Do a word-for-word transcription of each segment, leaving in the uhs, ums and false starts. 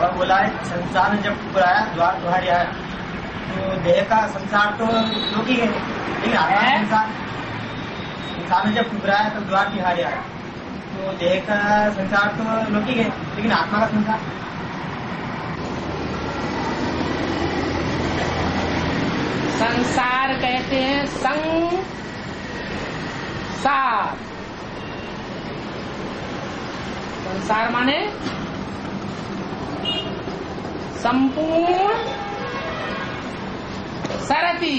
और बोला है संसार ने जब ठुकराया द्वार तुम्हारी आया, तो देह का संसार तो लोग ही है, लेकिन आत्मा का संसार संसार ने जब ठुकराया तो द्वार तिहारी आया, तो देह का संसार तो लोग ही है, लेकिन आत्मा का संसार संसार कहते हैं संसार। संसार माने संपूर्ण सरती,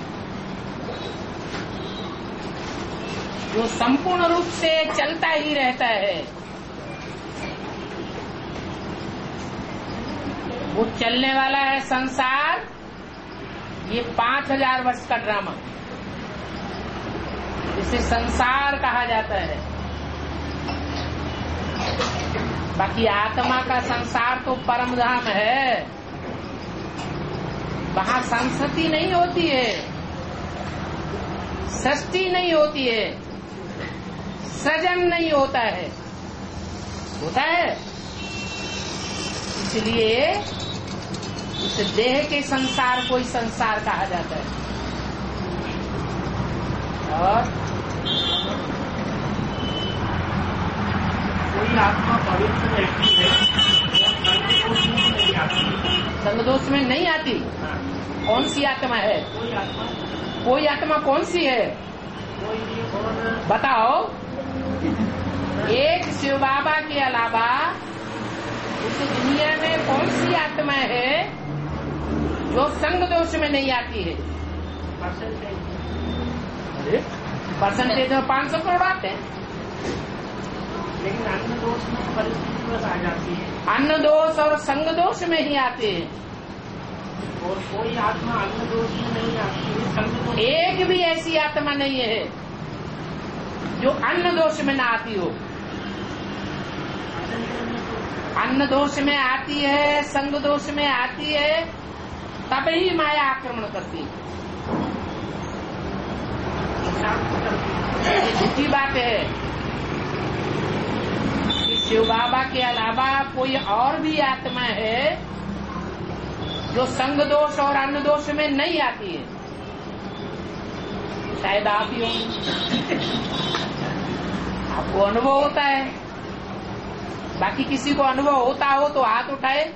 जो संपूर्ण रूप से चलता ही रहता है, वो चलने वाला है संसार। ये पांच हजार वर्ष का ड्रामा, इसे संसार कहा जाता है। बाकी आत्मा का संसार तो परम धाम है, वहां संस्कृति नहीं होती है, सृष्टि नहीं होती है, सृजन नहीं होता है, होता है। इसलिए इस देह के संसार को ही संसार कहा जाता है। और कोई आत्मा पवित्र रहती है, संग दोष में नहीं आती। कौन सी आत्मा है? कोई आत्मा कोई आत्मा कौन सी है कोई और बताओ। एक शिव बाबा के अलावा इस दुनिया में कौन सी आत्मा है जो संग दोष में नहीं आती है? परसेंटेज में पाँच सौ करोड़ आते हैं, लेकिन अन्न दोष में परिस्थिति बस आ जाती है, अन्न दोष और संग दोष में ही आते हैं। और कोई आत्मा अन्न दोष में नहीं आती है, संग दोष। एक भी ऐसी आत्मा नहीं है जो अन्न दोष में ना आती हो। अन्न दोष में आती है, संग दोष में आती है, तब ही माया आक्रमण करती है। ये झूठी बात है कि शिव बाबा के अलावा कोई और भी आत्मा है जो संग दोष और अन्न दोष में नहीं आती है। शायद आप ही हो, आपको अनुभव होता है। बाकी किसी को अनुभव होता हो तो हाथ उठाए।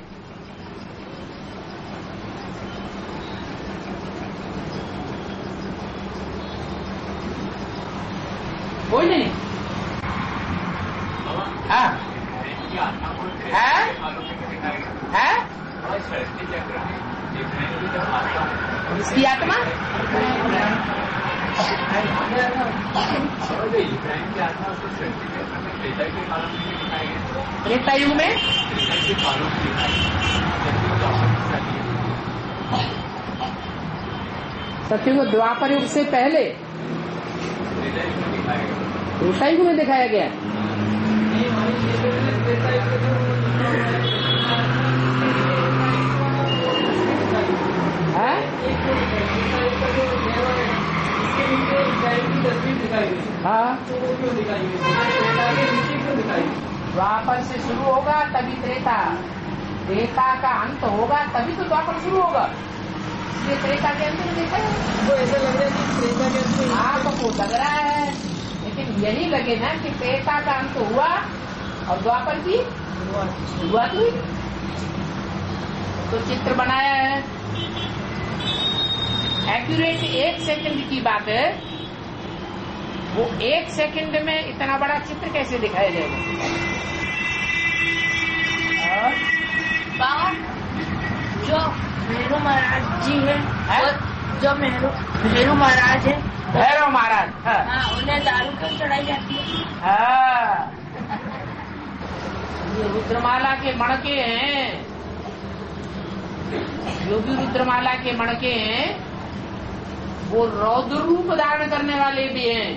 कोई नहीं। हाँ है है इसकी आत्मा त्रेता युग में सत्ययुग द्वापर युग से पहले त्रेता युग में दिखाया गया। है हाँ द्वापर से शुरू होगा तभी त्रेता, त्रेता का अंत होगा तभी तो द्वापर शुरू होगा। इसलिए त्रेता के अंत में देखा है वो ऐसा लग रहा है कि त्रेता के अंत आपको लग रहा है, लेकिन यही लगे ना कि त्रेता का अंत हुआ और द्वापर की शुरुआत हुई। तो चित्र बनाया है, एक्यूरेट एक सेकंड की बात है। वो एक सेकंड में इतना बड़ा चित्र कैसे दिखाया जाएगा? और जो मेरू महाराज जी है, है? जो मेरू मेरू महाराज है, भैरव महाराज, हाँ, हाँ, उन्हें दारू क्यों चढ़ाई जाती है? हाँ, ये रुद्रमाला के मणके हैं, जो भी रुद्रमाला के मणके हैं वो रौद्र रूप धारण करने वाले भी हैं,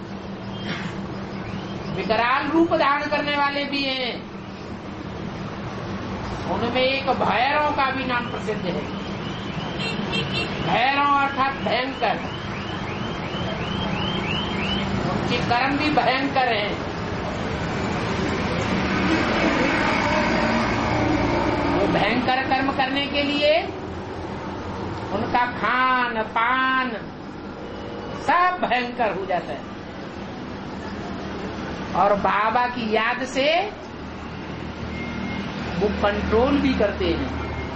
विकराल रूप धारण करने वाले भी हैं। उनमें एक भैरव का भी नाम प्रसिद्ध है। भैरव अर्थात भयंकर, उनके कर्म भी भयंकर हैं। वो भयंकर कर्म करने के लिए उनका खान पान सब भयंकर हो जाता है। और बाबा की याद से वो कंट्रोल भी करते हैं।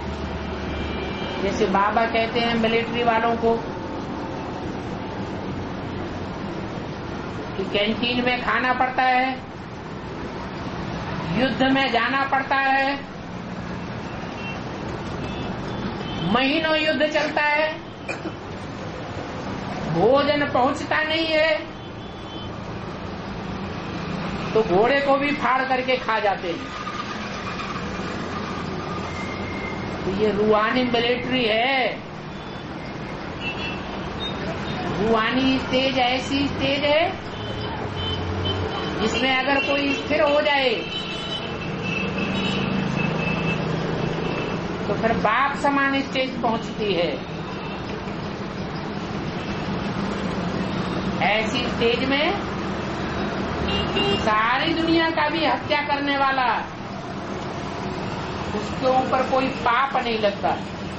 जैसे बाबा कहते हैं मिलिट्री वालों को कि कैंटीन में खाना पड़ता है, युद्ध में जाना पड़ता है, महीनों युद्ध चलता है, भोजन पहुंचता नहीं है, तो घोड़े को भी फाड़ करके खा जाते हैं। तो ये रूहानी मिलिट्री है। रूहानी स्टेज ऐसी स्टेज है जिसमें अगर कोई स्थिर हो जाए तो फिर बाप समान स्टेज पहुंचती है। ऐसी स्टेज में सारी दुनिया का भी हत्या करने वाला, उसके ऊपर कोई पाप नहीं लगता।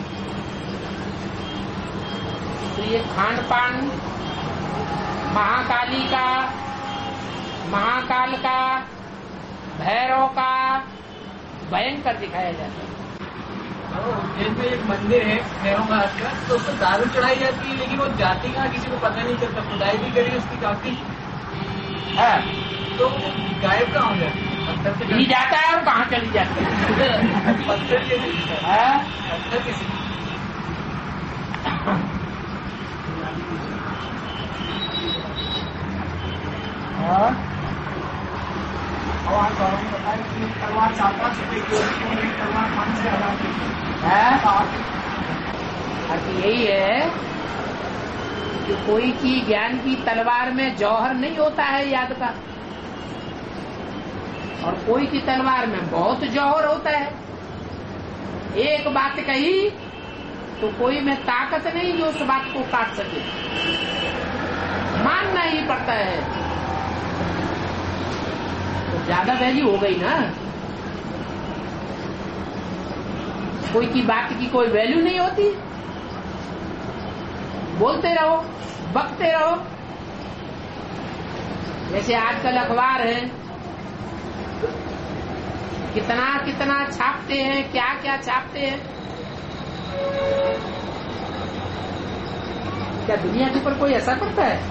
तो ये खान पान महाकाली का, महाकाल का, भैरव का भयंकर दिखाया जाता है। उज्जैन में एक मंदिर है भैरव का, तो उसको दारू चढ़ाई जाती है, लेकिन वो जाति का किसी को पता नहीं चलता। खुदाई भी करी उसकी काफी है, तो गायब कहाँ हो जाती है? पत्थर से नहीं जाता है और कहाँ चली जाती है? पत्थर के है? पत्थर किसी तलवार चार पाँच रुपए की होती है, तलवार पाँच छह हजार की अर्थ यही है कि कोई की ज्ञान की तलवार में जौहर नहीं होता है याद का, और कोई की तलवार में बहुत जौहर होता है। एक बात कही तो कोई में ताकत नहीं जो उस बात को काट सके, मानना ही पड़ता है। तो ज्यादा वैल्यू हो गई ना, कोई की बात की कोई वैल्यू नहीं होती। बोलते रहो, बकते रहो। जैसे आजकल अखबार है, कितना कितना छापते हैं, क्या क्या छापते हैं। क्या दुनिया के ऊपर कोई असर पड़ता है?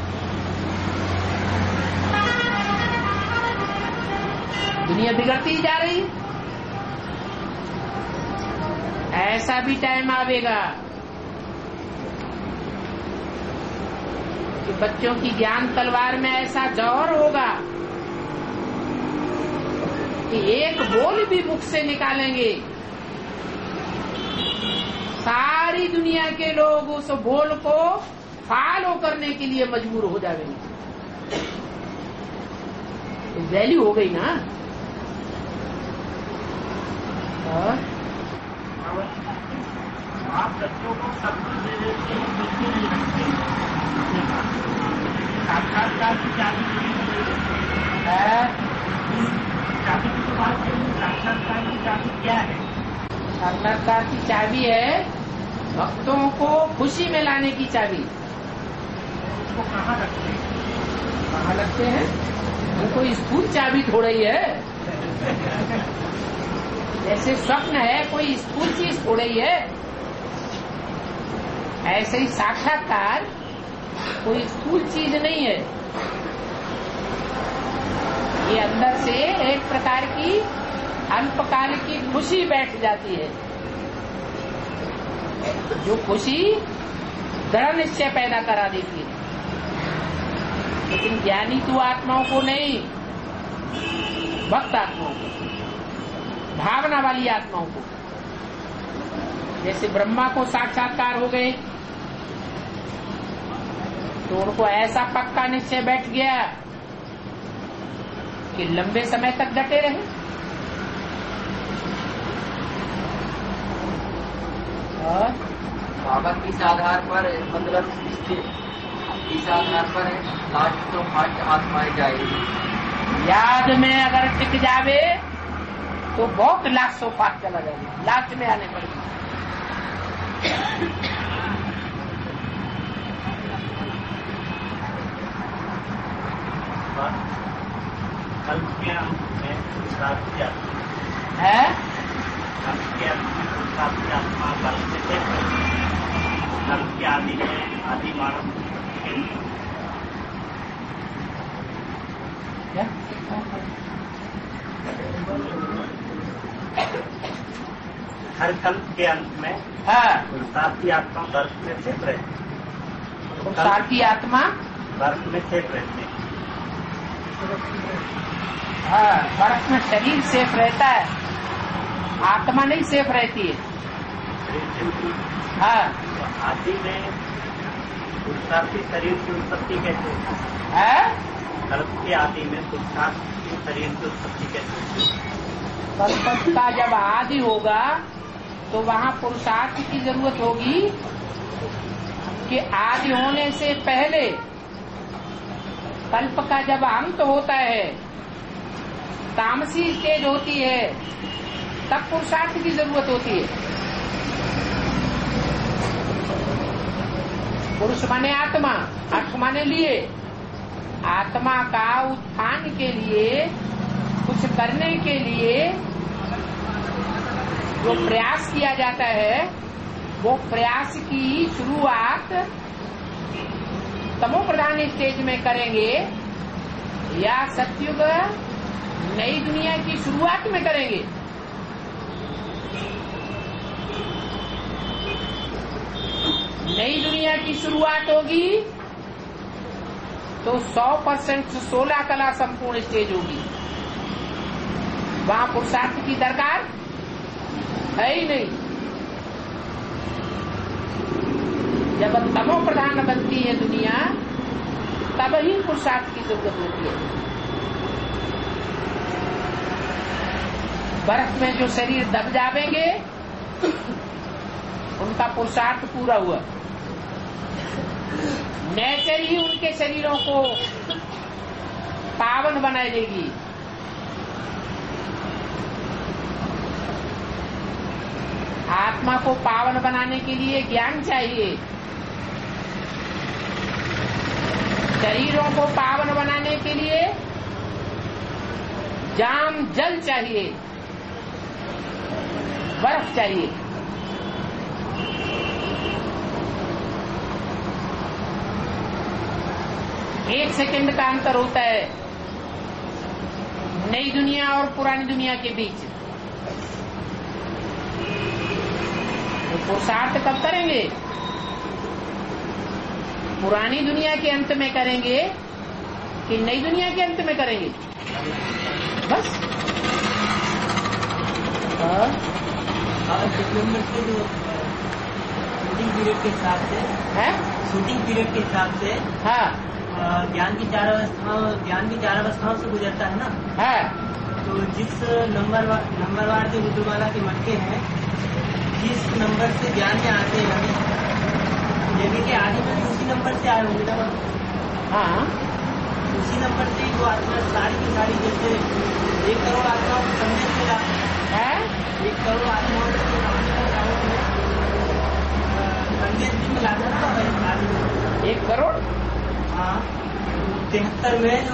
दुनिया बिगड़ती ही जा रही है। ऐसा भी टाइम आवेगा कि बच्चों की ज्ञान तलवार में ऐसा जौहर होगा कि एक बोल भी मुख से निकालेंगे, सारी दुनिया के लोग उस बोल को फॉलो करने के लिए मजबूर हो जाएंगे। तो वैल्यू हो गई ना। और आप बच्चों को सब कुछ दे देते हैं, कुछ भी नहीं रखते। साक्षात्कार की चाबी है, चाबी की बात करें, साक्षात्कार की चाबी क्या है? साक्षात्कार की चाबी है भक्तों को खुशी में लाने की चाबी। उसको कहाँ रखते हैं? कहाँ लगते हैं? वो कोई स्थूल चाबी थोड़ा ही है। जैसे स्वप्न है कोई स्थूल चीज थोड़ा ही है, ऐसे ही साक्षात्कार कोई स्थूल चीज नहीं है। ये अंदर से एक प्रकार की अल्पकाल की खुशी बैठ जाती है, जो खुशी दृढ़ निश्चय पैदा करा देती है। लेकिन ज्ञानी तो आत्माओं को नहीं, भक्त आत्माओं को, भावना वाली आत्माओं को। जैसे ब्रह्मा को साक्षात्कार हो गए तो उनको ऐसा पक्का निश्चय बैठ गया कि लंबे समय तक डटे रहे। और बाबा किस आधार पर, मतलब इस आधार पर लास्ट तो फर्स्ट आत्माएं जाएगी। याद में अगर टिक जावे तो बहुत लास्ट सो फास्ट चला जाएगा, लास्ट में आने पड़ेगी। कल्प के अंत में पुरुषार्थ की आत्मा है कल्प के अंत में पुरुषार्थ की आत्मा कल्प से कल्प के आदि में आदि मानव के क्या? हर कल्प के अंत में हाँ, पुरुषार्थ की आत्मा बर्फ में सेफ रहती पुरुषार्थ की आत्मा बर्फ में सेफ रहती है। हाँ, बर्फ में शरीर सेफ रहता है, आत्मा नहीं सेफ रहती है। हाँ, तो आदि में पुरुषार्थी शरीर की उत्पत्ति कैसे होती है है? कल्प के आदि में पुरुषार्थ की शरीर की उत्पत्ति कैसे होती है? कल्प का जब आदि होगा तो वहाँ पुरुषार्थ की जरूरत होगी कि आदि होने से पहले कल्प का जब अंत होता है, तामसी स्टेज होती है, तब पुरुषार्थ की जरूरत होती है। पुरुष माने आत्मा, अर्थ माने लिए, आत्मा का उत्थान के लिए, कुछ करने के लिए जो प्रयास किया जाता है, वो प्रयास की शुरुआत तमो प्रधान स्टेज में करेंगे या सतयुग नई दुनिया की शुरुआत में करेंगे। नई दुनिया की शुरुआत होगी तो सौ परसेंट सोलह कला संपूर्ण स्टेज होगी, वहां पुरुषार्थ की दरकार है ही नहीं। जब तमो प्रधान बनती है दुनिया, तब ही पुरुषार्थ की जरूरत होती है। बर्फ में जो शरीर दब जावेंगे उनका पुरुषार्थ पूरा हुआ। नेचर ही उनके शरीरों को पावन बना देगी। आत्मा को पावन बनाने के लिए ज्ञान चाहिए, शरीरों को पावन बनाने के लिए जाम जल चाहिए, बर्फ चाहिए। एक सेकंड का अंतर होता है नई दुनिया और पुरानी दुनिया के बीच। तो पुरुषार्थ कब करेंगे? पुरानी दुनिया के अंत में करेंगे कि नई दुनिया के अंत में करेंगे? बस शूटिंग पीरियड के हिसाब से है शूटिंग पीरियड के हिसाब से हाँ ज्ञान की चार अवस्थाओं ज्ञान की चार अवस्थाओं से गुजरता है ना। है तो जिस नंबर नंबरवार जो रुद्रमाला के मटके हैं, जिस नंबर से ज्ञान में आते हैं, यदि के आदि में उसी नंबर से आए होंगे ना, हाँ उसी नंबर से ही वो आत्मा सारी की सारी, जैसे एक करोड़ आत्माओं को संदेश मिला है एक करोड़ आत्माओं को संदेश भी मिला था ना आदि में। एक करोड़ हाँ, तिहत्तर में जो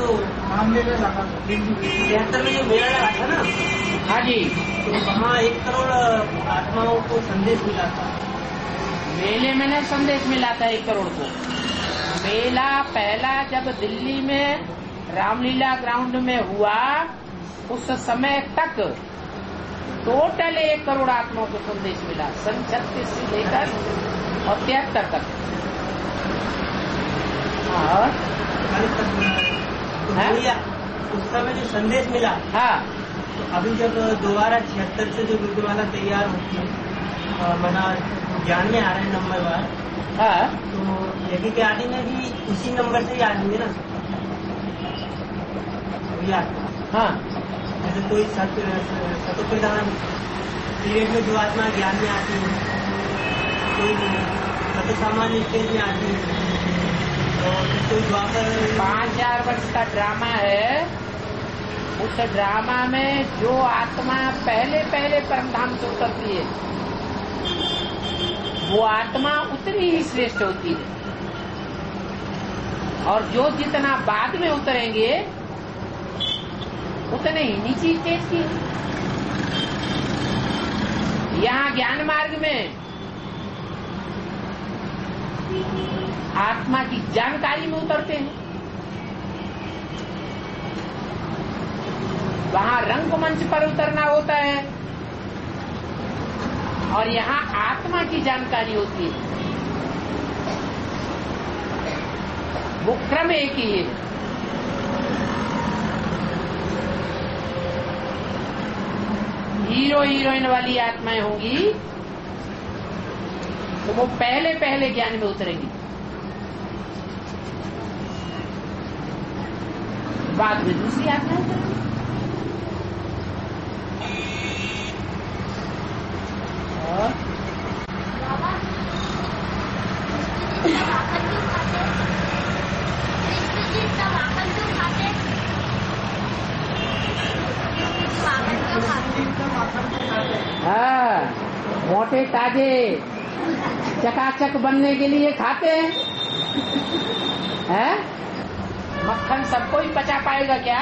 तिहत्तर में जो मेला लगा था ना, हाँ जी, तो वहाँ एक करोड़ आत्माओं को संदेश मिला था। मेले में नहीं संदेश मिला था एक करोड़ को। मेला पहला जब दिल्ली में रामलीला ग्राउंड में हुआ, उस समय तक टोटल एक करोड़ आत्माओं को संदेश मिला, सन छत्तीस से लेकर और तिहत्तर तक। और तो भैया उस समय जो संदेश मिला, हाँ तो अभी जब दोबारा छिहत्तर से जो रुद्रमाला तैयार होती है, बना ज्ञान में आ रहे हैं नंबरवार, हाँ तो यज्ञ के आदि में भी उसी नंबर से ही आ जाएंगे ना भैया। हाँ जैसे कोई सत्य प्रधान पीरियड में जो आत्मा ज्ञान में आती है, कोई सत्य सामान्य स्टेज में आती है, और कोई द्वापर। पाँच हजार वर्ष का ड्रामा है, उस ड्रामा में जो आत्मा पहले पहले परमधाम से उतरती है वो आत्मा उतनी ही श्रेष्ठ होती है, और जो जितना बाद में उतरेंगे उतने ही नीची स्टेज की। यहाँ ज्ञान मार्ग में आत्मा की जानकारी में उतरते हैं, वहां रंगमंच पर उतरना होता है, और यहाँ आत्मा की जानकारी होती है। वो क्रम एक ही है। हीरो हीरोइन वाली आत्माएं होंगी तो वो पहले पहले ज्ञान में उतरेगी, बाद में दूसरी आत्मा उतरेगी। और हाँ, मोटे ताजे चकाचक बनने के लिए खाते हैं, हैं? मक्खन सबको ही पचा पाएगा क्या?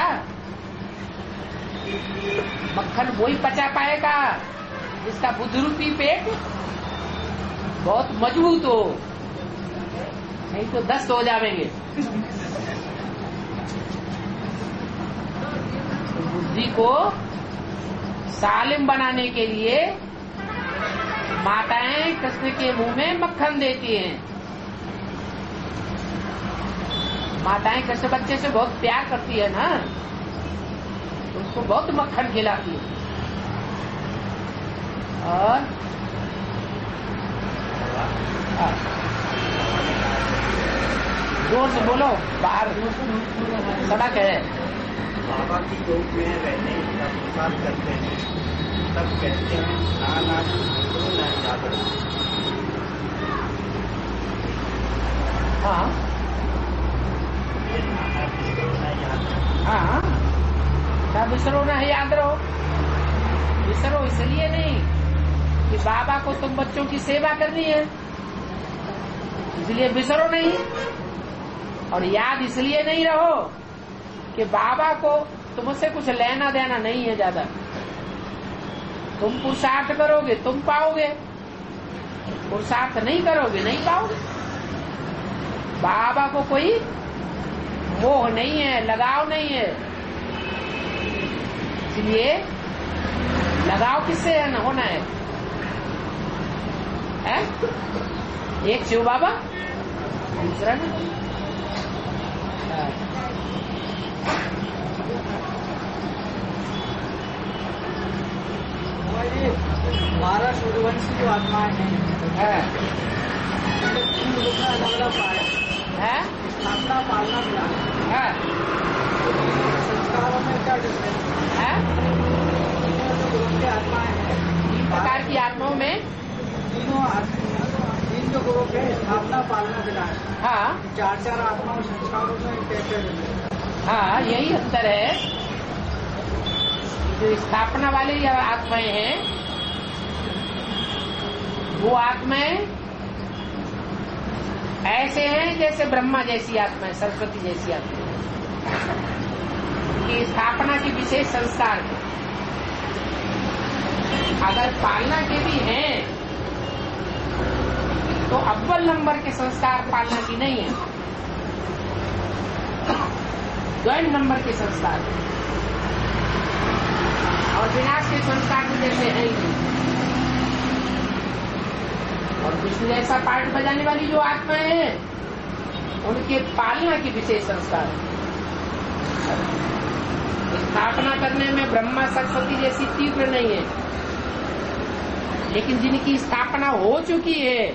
मक्खन वही पचा पाएगा जिसका बुद्धरूपी पेट बहुत मजबूत हो, नहीं तो दस्त हो जाएंगे। बुद्धि को सालिम बनाने के लिए माताएं कृष्ण के मुंह में मक्खन देती हैं। माताएं कृष्ण बच्चे से बहुत प्यार करती है ना, उसको बहुत मक्खन खिलाती है। और जोर से बोलो, बाहर सड़क है। बाबा की गोद में रहने का प्रसाद करते हैं, तब कहते हैं ना ना तो ना याद रहो। हाँ ये ना ना तो ना याद रहो। हाँ, क्या विसरो ना याद रहो। विसरो इसलिए नहीं कि बाबा को तुम बच्चों की सेवा करनी है, इसलिए विसरो नहीं। और याद इसलिए नहीं रहो कि बाबा को तुमसे कुछ लेना देना नहीं है ज्यादा। तुम पुरुषार्थ करोगे तुम पाओगे, पुरुषार्थ नहीं करोगे नहीं पाओगे। बाबा को कोई मोह नहीं है, लगाव नहीं है, इसलिए लगाव किससे है ना होना है, है? एक शिव बाबा, दूसरा ना। हमारा सूर्यवंशी जो आत्माएं हैं अलग अलग है स्थापना पालना मिलाना है संस्कारों में क्या डिफरेंस है? जो गुरु के आत्माएं हैं तीन प्रकार की आत्माओं में तीनों तीन जो गुरु के स्थापना पालना मिलाना, हाँ चार चार आत्माओं संस्कारों में कैसे डिफरेंस? हाँ यही अंतर है। जो स्थापना वाले आत्माएं हैं वो आत्माएं ऐसे हैं जैसे ब्रह्मा जैसी आत्माएं, सरस्वती जैसी आत्माएं की स्थापना के विशेष संस्कार है। अगर पालना के भी हैं तो अव्वल नंबर के संस्कार पालना की नहीं है, द्वैन नंबर के संस्कार और विनाश के संस्कार भी जैसे है ही नहीं। और विष्णु जैसा पार्ट बजाने वाली जो आत्माएं हैं उनके पालना की विशेष संस्कार स्थापना करने में ब्रह्मा सरस्वती जैसी तीव्र नहीं है, लेकिन जिनकी स्थापना हो चुकी है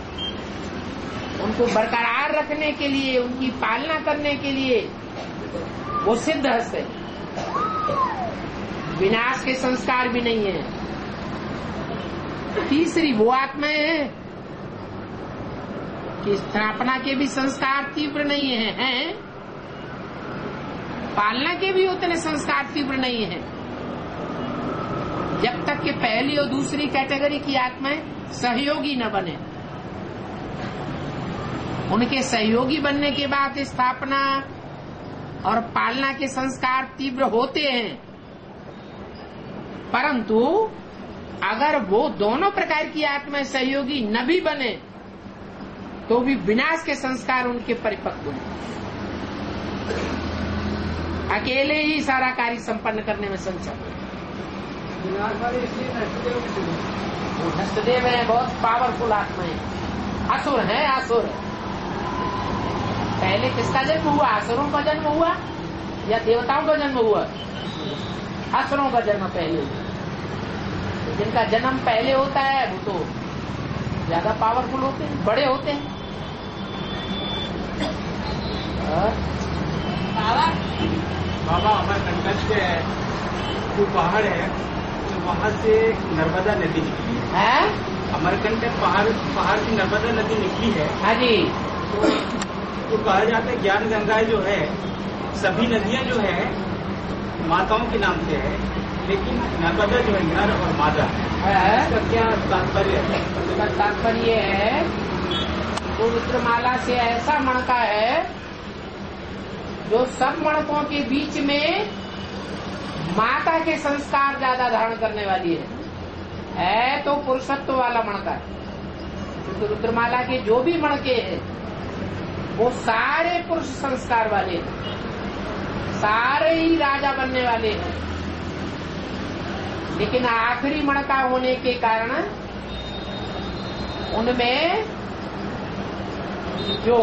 उनको बरकरार रखने के लिए, उनकी पालना करने के लिए वो सिद्ध हस्त है। विनाश के संस्कार भी नहीं है। तीसरी वो आत्माएं हैं कि स्थापना के भी संस्कार तीव्र नहीं है, हैं पालना के भी उतने संस्कार तीव्र नहीं है, जब तक कि पहली और दूसरी कैटेगरी की आत्माएं सहयोगी न बने। उनके सहयोगी बनने के बाद स्थापना और पालना के संस्कार तीव्र होते हैं, परंतु अगर वो दोनों प्रकार की आत्माएं सहयोगी न भी बने तो भी विनाश के संस्कार उनके परिपक्व हैं। अकेले ही सारा कार्य संपन्न करने में सक्षम है। नष्टदेव है, बहुत पावरफुल आत्मा है, असुर है, असुर। पहले किसका जन्म हुआ? असुरों का जन्म हुआ या देवताओं का जन्म हुआ? असुरों का जन्म पहले हुआ। जिनका जन्म पहले होता है वो तो ज्यादा पावरफुल होते हैं, बड़े होते हैं। बाबा बाबा हमारे कंटक के जो पहाड़ है तो वहाँ से नर्मदा नदी निकली है। अमरकंटक पहाड़ पहाड़ की नर्मदा नदी निकली है। हाँ जी। तो, तो कहा जाता है ज्ञान गंगा जो है, सभी नदियाँ जो है माताओं के नाम से है, लेकिन नर्मदा जो है नर और मादा है। इसका क्या तात्पर्य है? इसका तात्पर्य है तो रुद्रमाला से ऐसा मणका है जो सब मणकों के बीच में माता के संस्कार ज्यादा धारण करने वाली है, है तो पुरुषत्व वाला मणका है। क्योंकि तो रुद्रमाला के जो भी मणके हैं वो सारे पुरुष संस्कार वाले हैं, सारे ही राजा बनने वाले हैं। लेकिन आखिरी मणका होने के कारण उनमें जो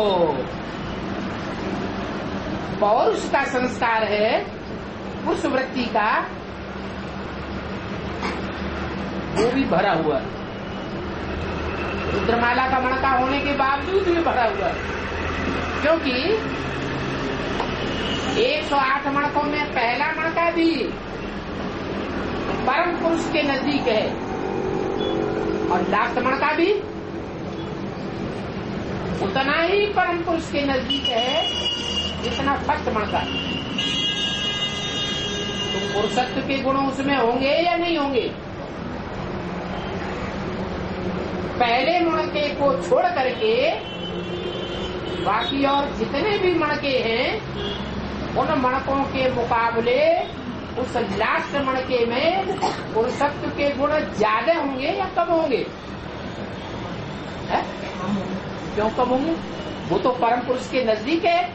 पौरुष का संस्कार है, पुरुष वृत्ति का, वो भी भरा हुआ है। रुद्रमाला का मणका होने के बावजूद भी भरा हुआ है, क्योंकि एक सौ आठ मणकों में पहला मणका भी परम पुरुष के नजदीक है और लास्ट मणका भी उतना ही परम पुरुष के नजदीक है जितना फर्स्ट मणका। तो पुरुषत्व के गुण उसमें होंगे या नहीं होंगे? पहले मणके को छोड़ करके बाकी और जितने भी मणके हैं उन मणकों के मुकाबले उस लास्ट मणके में पुरुषत्व के गुण ज्यादा होंगे या कम होंगे? है? क्यों कम होंगे? वो तो परम पुरुष के नजदीक है।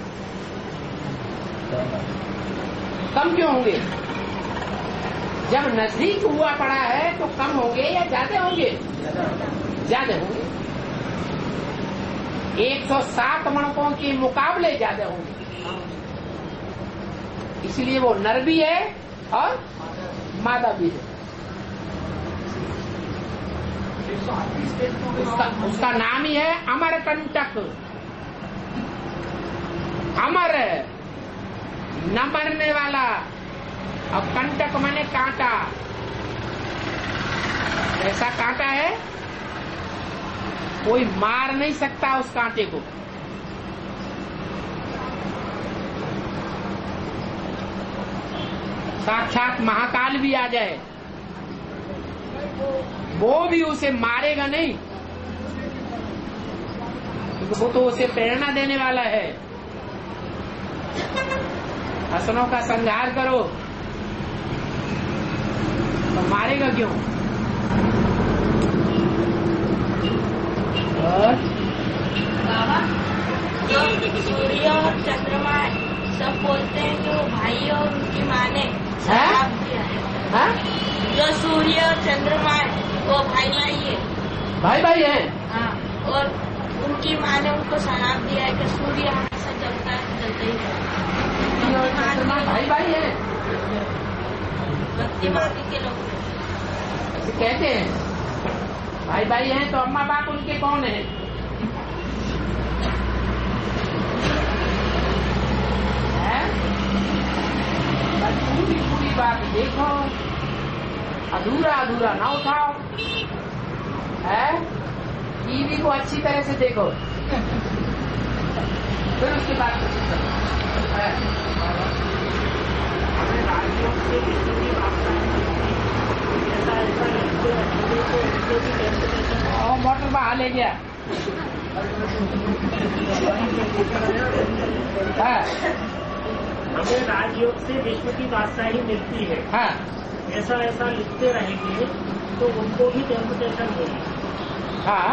कम क्यों होंगे? जब नजदीक हुआ पड़ा है तो कम होंगे या ज्यादा होंगे? ज्यादा होंगे। एक सौ सात मणकों के मुकाबले ज्यादा होंगे। इसलिए वो नर भी है और मादा भी है। उसका, उसका नाम ही है अमरकंटक। अमर न मरने वाला, अब कंटक माने कांटा। ऐसा कांटा है कोई मार नहीं सकता उस कांटे को। साक्षात महाकाल भी आ जाए वो भी उसे मारेगा नहीं, वो तो उसे प्रेरणा देने वाला है। असुरों का संहार करो तो मारेगा क्यों? और बाबा जो सूर्य और चंद्रमा सब बोलते हैं कि वो भाई और उनकी माँ ने शराब दिया है। हा? जो सूर्य और चंद्रमा है वो भाई भाई है। भाई भाई है। हाँ, और उनकी माँ ने उनको शराब दिया है कि सूर्य हमेशा जलता है, जलता ही है। भाई भाई है। भक्ति मार्ग के लोग ऐसे कहते हैं भाई भाई हैं, तो अम्मा बाप उनके कौन है? पूरी पूरी बात देखो, अधूरा अधूरा ना उठाओ, है? टीवी को अच्छी तरह से देखो, फिर उसके बाद हमें राजयोग से विष्णु की वार्ता ऐसा ऐसा लिखते रहेंगे तो उनको भी टेम्पटेशन और मोटर बाहर ले गया। हाँ हमें राजयोग से विष्णु की वार्ता ही मिलती है। हाँ ऐसा ऐसा लिखते रहेंगे तो उनको भी टेम्पटेशन होगी। हाँ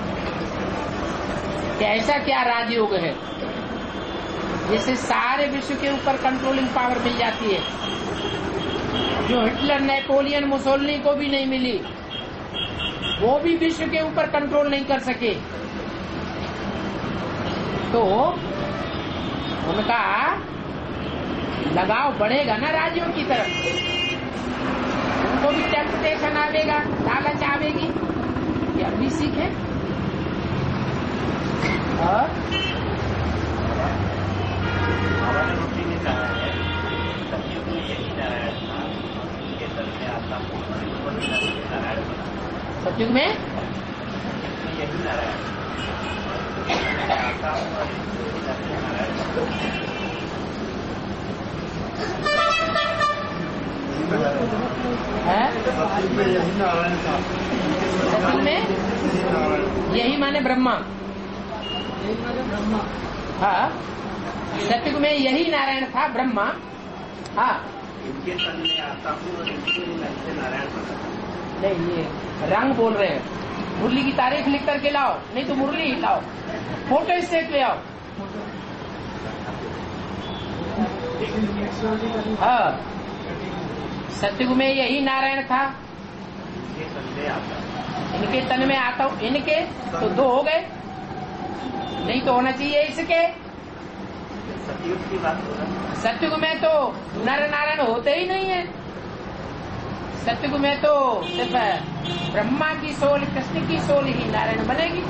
ऐसा क्या राजयोग है जिससे सारे विश्व के ऊपर कंट्रोलिंग पावर मिल जाती है, जो हिटलर, नेपोलियन, मुसोलिनी को भी नहीं मिली, वो भी विश्व के ऊपर कंट्रोल नहीं कर सके। तो उनका लगाव बढ़ेगा ना राज्यों की तरफ, उनको भी टेम्पटेशन आवेगा, लालच आवेगी कि हम भी सीखें। और सतयुग में है, सतयुग में यही माने ब्रह्मा। हाँ सतयुग में यही नारायण था, ब्रह्मा। हाँ इनके तन में आता हूँ और इनके में नारायण। नहीं, ये रंग बोल रहे हैं। मुरली की तारीख लिख करके लाओ, नहीं तो मुरली ही लाओ, फोटो स्टेट ले आओ। हाँ सतयुग में यही नारायण था, इनके तन में आता हूँ। इनके तो दो हो गए, नहीं तो होना चाहिए इसके। सतयुग की बात हो रहा है। सतयुग में तो नर नारायण होते ही नहीं है। सतयुग में तो सिर्फ ब्रह्मा की सोल, कृष्ण की सोल ही नारायण बनेगी।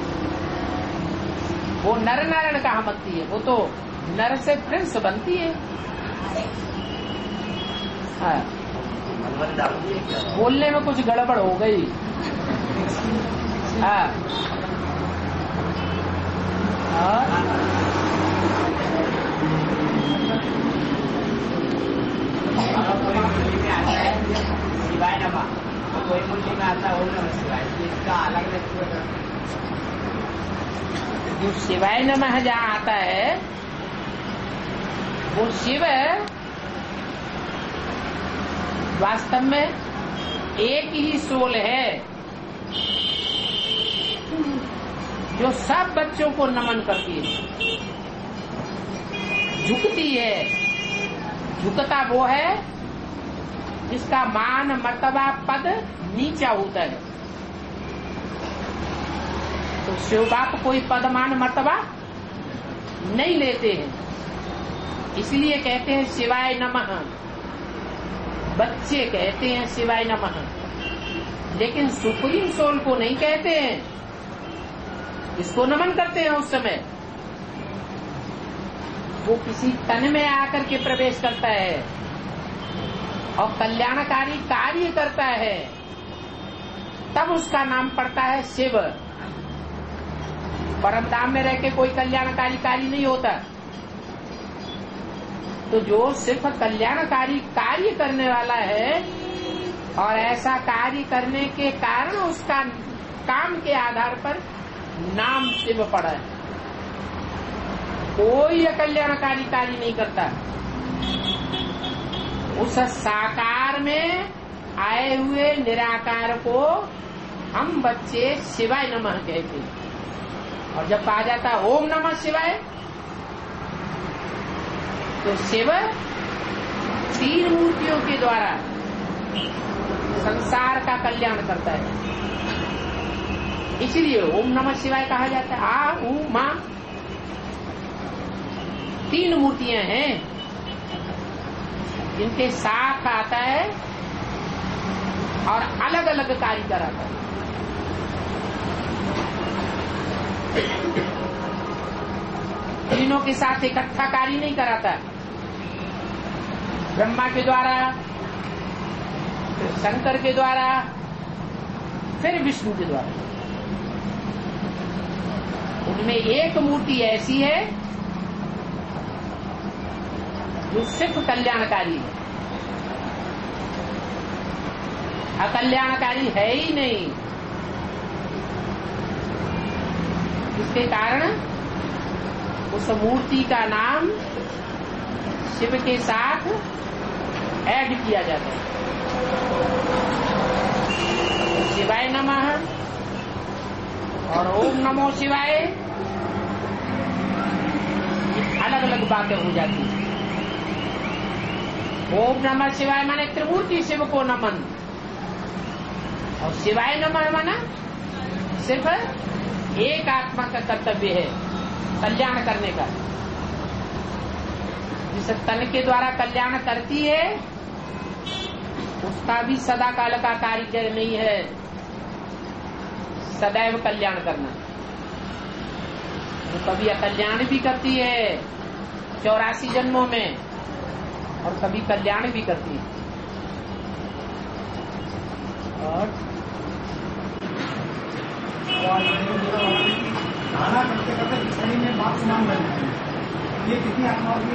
वो नर नारायण कहाँ बनती है, वो तो नर से प्रिंस बनती है। हाँ बोलने में कुछ गड़बड़ हो गई। हाँ शिवाय नमा, कोई मुरली में आता हो नमः शिवाय, इसका अलग जो शिवाय नमः जहाँ आता है वो शिव वास्तव में एक ही सोल है जो सब बच्चों को नमन करती है, झुकती है। झुकता वो है जिसका मान मर्तबा पद नीचा होता है। तो शिव बाप कोई पद मान मर्तबा नहीं लेते हैं, इसलिए कहते हैं शिवाय नमः। बच्चे कहते हैं शिवाय नमः, लेकिन सुप्रीम सोल को नहीं कहते हैं। इसको नमन करते हैं उस समय वो किसी तन में आकर के प्रवेश करता है और कल्याणकारी कार्य करता है, तब उसका नाम पड़ता है शिव। परम धाम में रह के कोई कल्याणकारी कार्य नहीं होता। तो जो सिर्फ कल्याणकारी कार्य करने वाला है और ऐसा कार्य करने के कारण उसका काम के आधार पर नाम शिव पड़ा है, कोई अकल्याणकारी कार्य नहीं करता। उस साकार में आए हुए निराकार को हम बच्चे शिवाय नमः कहते हैं। और जब कहा जाता है ओम नमः शिवाय, तो शिव तीन मूर्तियों के द्वारा संसार का कल्याण करता है, इसलिए ओम नमः शिवाय कहा जाता है। आ ऊ मां तीन मूर्तियां हैं जिनके साथ आता है और अलग अलग कार्य कराता है। तीनों के साथ इकट्ठा कार्य नहीं कराता। ब्रह्मा के द्वारा, फिर शंकर के द्वारा, फिर विष्णु के द्वारा। उनमें एक मूर्ति ऐसी है जो सिर्फ कल्याणकारी है, अकल्याणकारी है ही नहीं। इसके कारण उस मूर्ति का नाम शिव के साथ ऐड किया जाता है। शिवाय नमः और ओम नमो शिवाय अलग अलग बातें हो जाती है। ओम नमः शिवाय माने त्रिमूर्ति शिव को नमन, और शिवाय नमः माना सिर्फ एक आत्मा का कर्तव्य है कल्याण करने का। जिस तन के द्वारा कल्याण करती है उसका भी सदा काल का कार्य नहीं है सदैव कल्याण करना। वो कभी अकल्याण भी करती है चौरासी जन्मों में, और कभी कल्याण भी करती है। और धारणा करते करते शरीर में बाप समान बन जाते हैं। ये कितनी आत्मा होगी?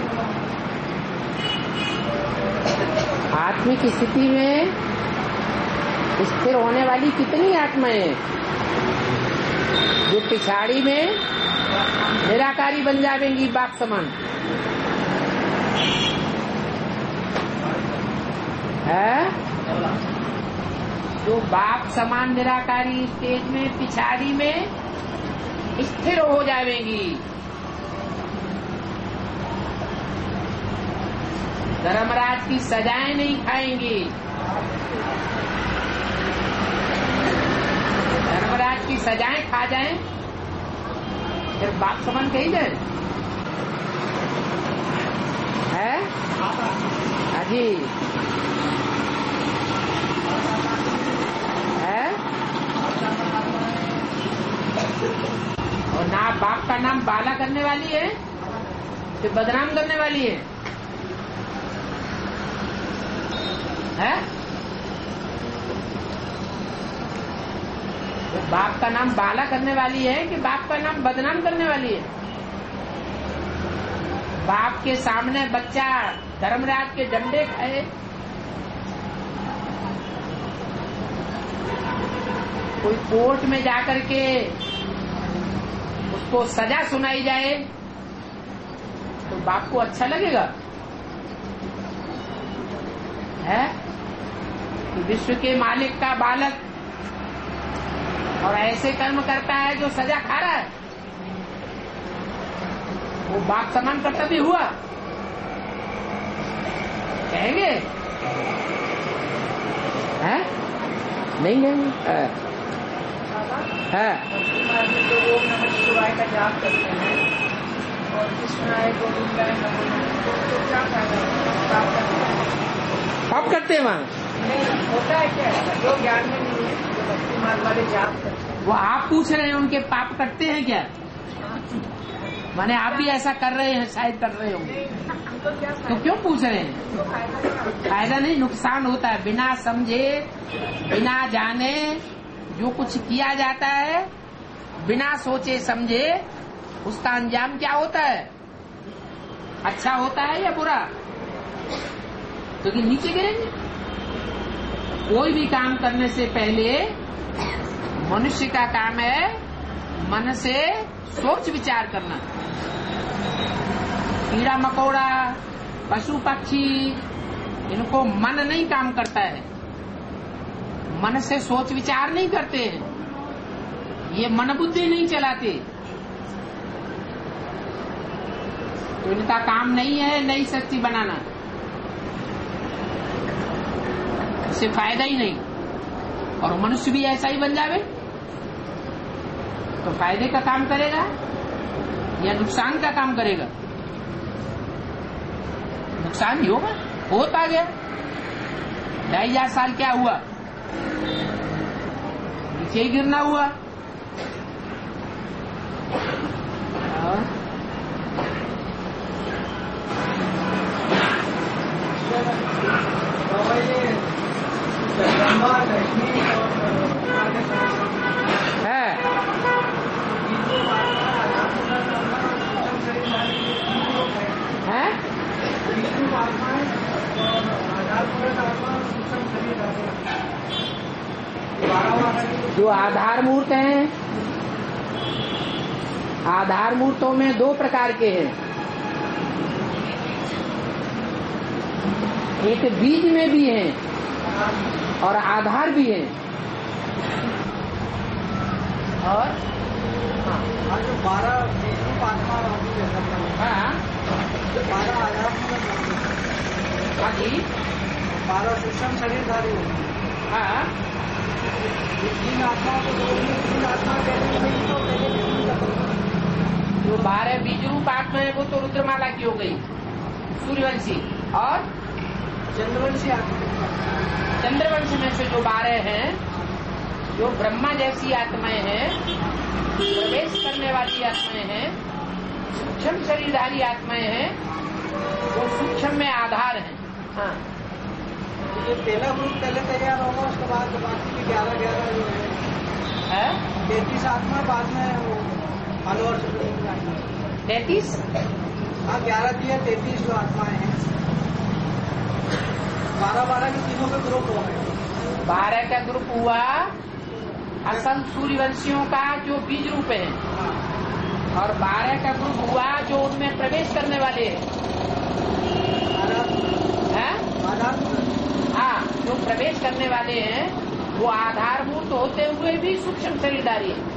आत्मिक स्थिति में स्थिर होने वाली कितनी आत्माएं जो पिछाड़ी में निराकारी बन जाएंगी बाप समान है। जो बाप समान निराकारी स्टेज में पिछाड़ी में स्थिर हो जाएंगी, धर्मराज की सजाएं नहीं खाएंगी, धर्मराज की सजाएं खा जाएं फिर बाप समान कही जाए है। हाजी है। और ना बाप का नाम बाला करने वाली है कि बदनाम करने वाली है, है? वो बाप का नाम बाला करने वाली है कि बाप का नाम बदनाम करने वाली है? बाप के सामने बच्चा धर्मराज के डंडे खाए, कोई कोर्ट में जाकर के उसको सजा सुनाई जाए तो बाप को अच्छा लगेगा है? कि विश्व के मालिक का बालक और ऐसे कर्म करता है जो सजा खा रहा है, वो बाप समान कर्तव्य हुआ कहेंगे? है? नहीं कहेंगे। है। है। जो ओम नमः शिवाय का जाप करते हैं और कृष्णाय गोविंदाय नमो नमः, तो क्या फायदा आप करते हैं वहाँ? नहीं होता है क्या? जो ज्ञान में नहीं है, जो भक्ति मार्ग वाले जाप करते हैं। वो आप पूछ रहे हैं उनके पाप कटते हैं क्या? माने आप भी ऐसा कर रहे हैं, शायद कर रहे होंगे, तो क्यों पूछ रहे हैं? फायदा नहीं, नुकसान होता है। बिना समझे बिना जाने जो कुछ किया जाता है, बिना सोचे समझे, उसका अंजाम क्या होता है? अच्छा होता है या बुरा? तो कि नीचे गिरेंगे। कोई भी काम करने से पहले मनुष्य का काम है मन से सोच विचार करना। कीड़ा मकोड़ा, पशु पक्षी, इनको मन नहीं काम करता है, मन से सोच विचार नहीं करते हैं, ये मन बुद्धि नहीं चलाते, तो इनका काम नहीं है नई शक्ति बनाना, इससे फायदा ही नहीं। और मनुष्य भी ऐसा ही बन जावे तो फायदे का काम करेगा या नुकसान का काम करेगा? नुकसान ही होगा। होता गया ढाई हजार साल क्या हुआ? नीचे ही गिरना हुआ। और है है जो आधार मूर्त हैं, आधार मूर्तों में दो प्रकार के हैं, एक बीज में भी हैं और आधार भी हैं। और हाँ, जो बारह विष्णु आत्मा हाँ बारह आधार हाँ जी बारह सूक्ष्म शरीरधारी होते हैं। हाँ तीन आत्माओं को तीन आत्मा कहते हैं तो पहले विष्णु का जो बारह बीज रूप आत्मा है वो तो रुद्रमाला की हो गई, सूर्यवंशी। और चंद्रवंशी आत्मा, चंद्रवंश में से जो बारह हैं, जो ब्रह्मा जैसी आत्माएं हैं, प्रवेश करने वाली आत्माएं हैं, सूक्ष्म शरीरधारी आत्माएं हैं, वो सूक्ष्म में आधार हैं। हाँ ये पहला ग्रुप पहले तैयार होगा, उसके बाद बाकी के ग्यारह ग्यारह जो है तैतीस आत्मा बाद में वो फॉलोअर तैतीस हाँ ग्यारह दिए तैतीस जो आत्माएं हैं, बारह बारह के तीनों का ग्रुप हो गए। बारह का ग्रुप हुआ असल सूर्यवंशियों का जो बीज रूप है, और बारह का ग्रुप हुआ जो उनमें प्रवेश करने वाले हैं। आधार हाँ, जो प्रवेश करने वाले हैं वो आधारभूत होते हुए भी सूक्ष्म शरीरधारी है,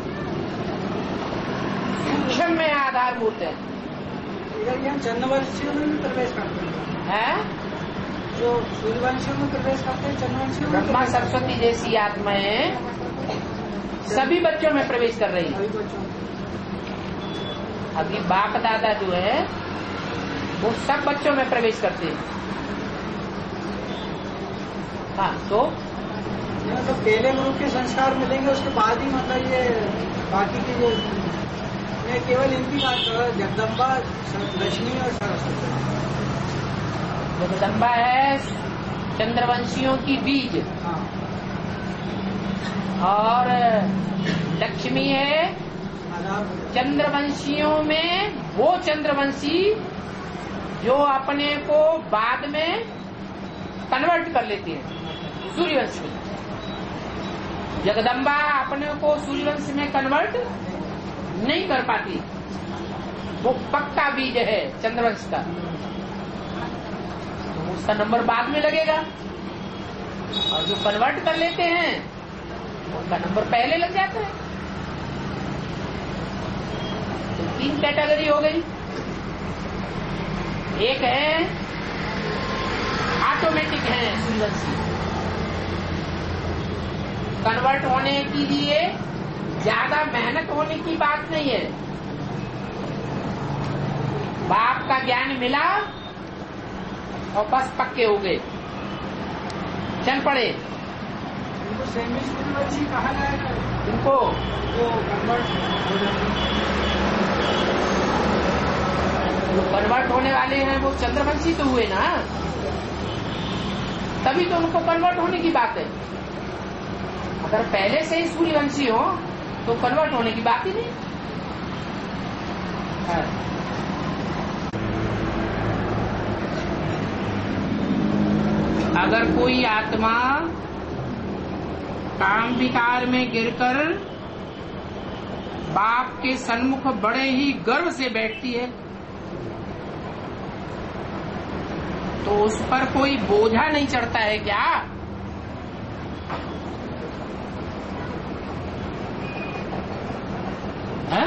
सूक्ष्म में आधारभूत है। इधर यहाँ चंद्रवंशियों में भी प्रवेश करते हैं, है जो सूर्यवंशियों में प्रवेश करते हैं, चंद्रवंशियों में ब्रह्मा सरस्वती जैसी आत्माएं सभी बच्चों में प्रवेश कर रही है। अभी बाप दादा जो है वो सब बच्चों में प्रवेश करते हैं। हाँ तो यहाँ तो पहले ग्रुप के संस्कार मिलेंगे, उसके बाद ही मतलब ये बाकी की जो मैं केवल इनकी बात कर रहा हूँ, जगदम्बा लक्ष्मी और सरस्वती। जगदम्बा है चंद्रवंशियों की बीज, हाँ और लक्ष्मी है आधार चंद्रवंशियों में वो चंद्रवंशी जो अपने को बाद में कन्वर्ट कर लेती है सूर्यवंश में। जगदम्बा अपने को सूर्यवंश में कन्वर्ट नहीं कर पाती, वो पक्का बीज है चंद्रवंश का, तो उसका नंबर बाद में लगेगा। और जो कन्वर्ट कर लेते हैं उनका नंबर पहले लग जाता है। तो तीन कैटेगरी हो गई। एक है ऑटोमेटिक है सूर्यवंशी, कन्वर्ट होने के लिए ज्यादा मेहनत होने की बात नहीं है, बाप का ज्ञान मिला और बस पक्के हो गए, चल पड़े। इनको सेमी सूर्यवंशी कहा जाएगा, इनको जो कन्वर्ट हो जाते जो कन्वर्ट होने वाले हैं वो चंद्रवंशी तो हुए ना, तभी तो उनको कन्वर्ट होने की बात है। अगर पहले से ही सूर्यवंशी हो तो कन्वर्ट होने की बात ही नहीं है। अगर कोई आत्मा काम विकार में गिरकर बाप के सन्मुख बड़े ही गर्व से बैठती है तो उस पर कोई बोझा नहीं चढ़ता है क्या? है?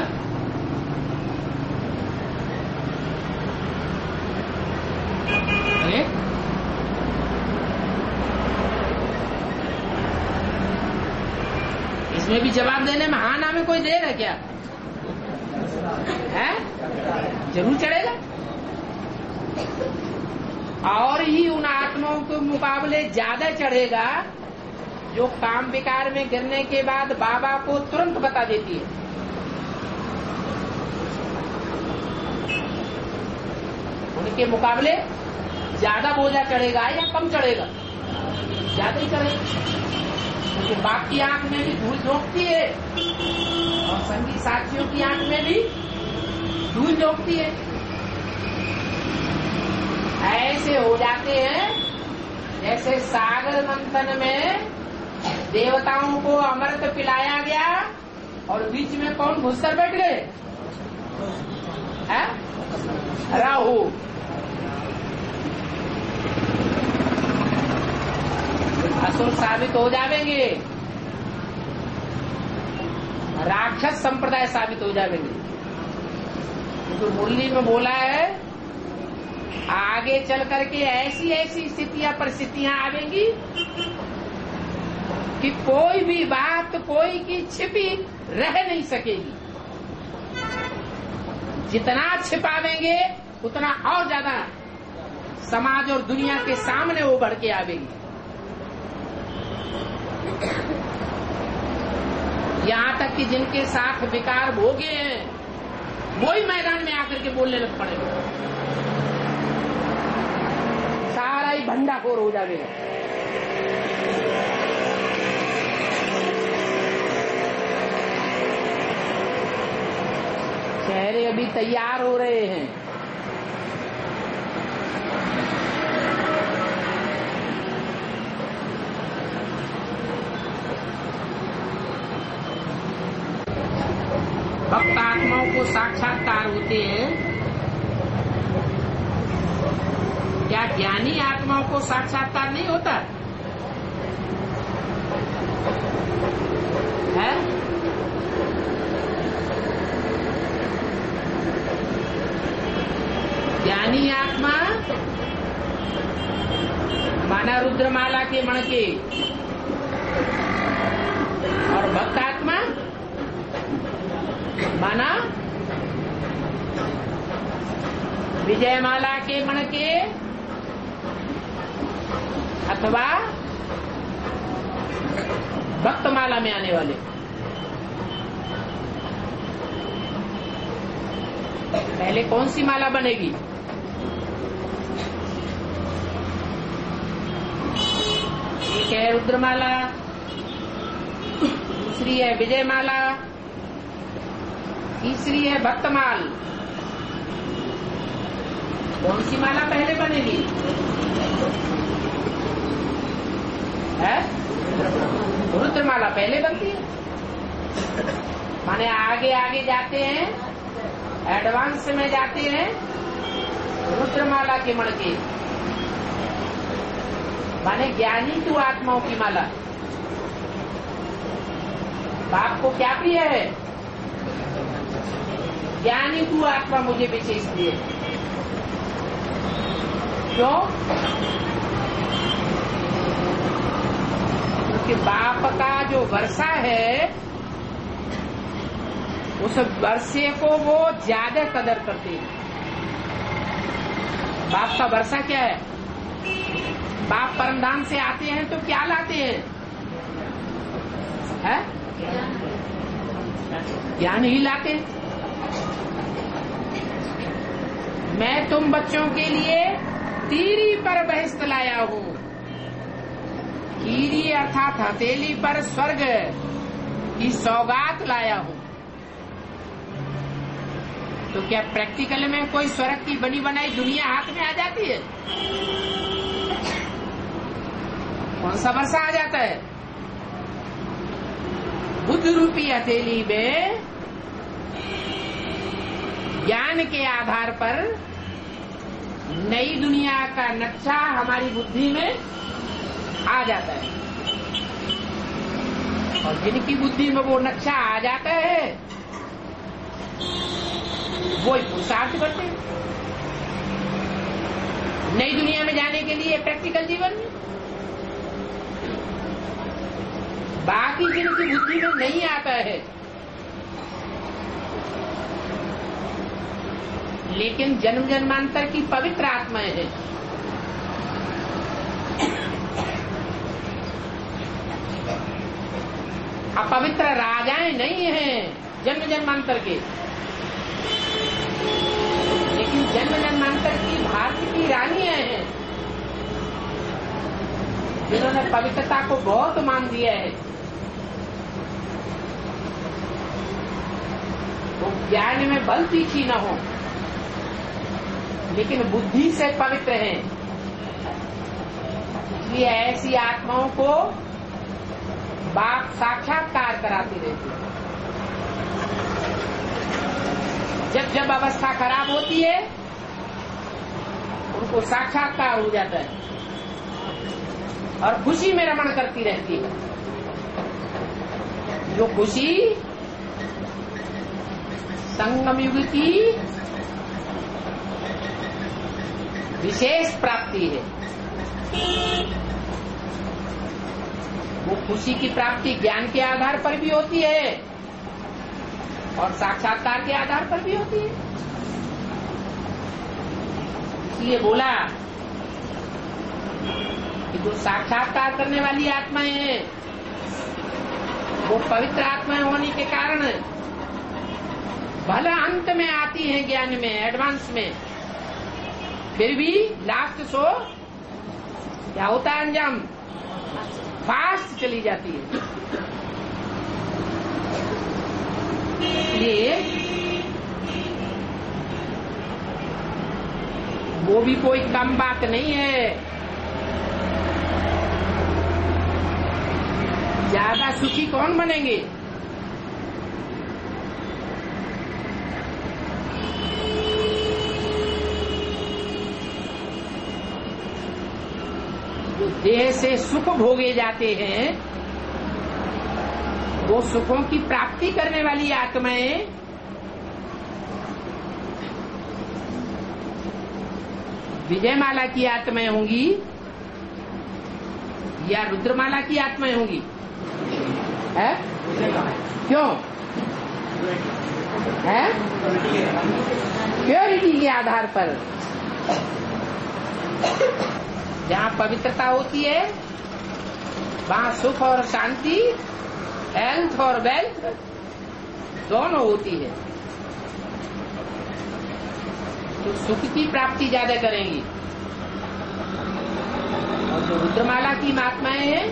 अरे इसमें भी जवाब देने में हाँ ना में कोई देर है क्या? है? जरूर चढ़ेगा। और ही उन आत्माओं के मुकाबले ज्यादा चढ़ेगा जो काम विकार में गिरने के बाद बाबा को तुरंत बता देती है। उनके मुकाबले ज्यादा बोझा चढ़ेगा या कम चढ़ेगा? ज्यादा ही चढ़ेगा, क्योंकि बाप की आंख में भी धूल झोंकती है और संगी साथियों की आंख में भी धूल झोंकती है। ऐसे हो जाते हैं जैसे सागर मंथन में देवताओं को अमृत पिलाया गया और बीच में कौन घुसकर बैठ गए? है? राहु। असुर साबित हो जाएंगे, राक्षस संप्रदाय साबित हो जाएंगे। तो मुरली में बोला है आगे चल करके ऐसी ऐसी स्थितियां परिस्थितियां आवेंगी कि कोई भी बात कोई की छिपी रह नहीं सकेगी। जितना छिपावेंगे उतना और ज्यादा समाज और दुनिया के सामने वो बढ़ के आवेगी। यहाँ तक कि जिनके साथ विकार भोगे हैं वही मैदान में आकर के बोलने लग पड़ेगा, सारा ही भंडाफोड़ हो जाएगा। चेहरे अभी तैयार हो रहे हैं। भक्त आत्माओं को साक्षात्कार होते हैं। क्या ज्ञानी आत्माओं को साक्षात्कार नहीं होता है? ज्ञानी आत्मा माना रुद्रमाला के मणके और भक्त आत्मा माना विजयमाला के मणके अथवा भक्तमाला में आने वाले। पहले कौन सी माला बनेगी? एक है रुद्रमाला, दूसरी है विजयमाला, तीसरी है भक्तमाल। कौन सी माला पहले बनेगी? है रुद्रमाला पहले बनती है। माने आगे आगे जाते हैं, एडवांस में जाते हैं रुद्रमाला के मणके। माने ज्ञानी तू आत्माओं की माला। बाप को क्या प्रिय है? ज्ञानी तू आत्मा मुझे विशेष प्रिय। क्यों? क्योंकि बाप का जो वर्षा है उस वर्षे को वो ज्यादा कदर करते हैं। बाप का वर्षा क्या है? बाप परमधाम से आते हैं तो क्या लाते हैं? है? ज्ञान ही लाते हैं। मैं तुम बच्चों के लिए तीरी पर बहिष्ठ लाया हूँ। तीरी अर्थात हथेली पर स्वर्ग की सौगात लाया हूँ। तो क्या प्रैक्टिकल में कोई स्वर्ग की बनी बनाई दुनिया हाथ में आ जाती है? कौन सा वर्षा आ जाता है? बुद्ध रूपी हथेली में ज्ञान के आधार पर नई दुनिया का नक्शा हमारी बुद्धि में आ जाता है। और जिनकी बुद्धि में वो नक्शा आ जाता है वो पुरुषार्थ करते हैं नई दुनिया में जाने के लिए प्रैक्टिकल जीवन में। बाकी जिनकी बुद्धि में नहीं आता है लेकिन जन्म जन्मांतर की पवित्र आत्माएं हैं, अपवित्र राजाएं नहीं हैं जन्म जन्मांतर के, लेकिन जन्म जन्मांतर की भारत की रानियां हैं जिन्होंने पवित्रता को बहुत मान दिया है। वो ज्ञान में बल तीखी न हो लेकिन बुद्धि से पवित्र हैं। इसलिए ऐसी आत्माओं को बाप साक्षात्कार कराती रहती है। जब जब अवस्था खराब होती है उनको साक्षात्कार हो जाता है और खुशी में रमण करती रहती है। जो खुशी संगम युग की विशेष प्राप्ति है। वो खुशी की प्राप्ति ज्ञान के आधार पर भी होती है और साक्षात्कार के आधार पर भी होती है। इसलिए बोला कि जो साक्षात्कार करने वाली आत्माएं हैं वो पवित्र आत्माएं होने के कारण भले अंत में आती हैं ज्ञान में, एडवांस में, फिर भी लास्ट शो क्या होता है अंजाम फास्ट चली जाती है। इसलिए वो भी कोई कम बात नहीं है। ज्यादा सुखी कौन बनेंगे? जो देह से सुख भोगे जाते हैं वो सुखों की प्राप्ति करने वाली आत्माएं विजयमाला की आत्माएं होंगी या रुद्रमाला की आत्माएं होंगी? है? क्यों है? प्योरिटी के आधार पर जहाँ पवित्रता होती है वहाँ सुख और शांति, हेल्थ और वेल्थ दोनों होती है। तो सुख की प्राप्ति ज्यादा करेंगी और जो रुद्रमाला की महात्माएं हैं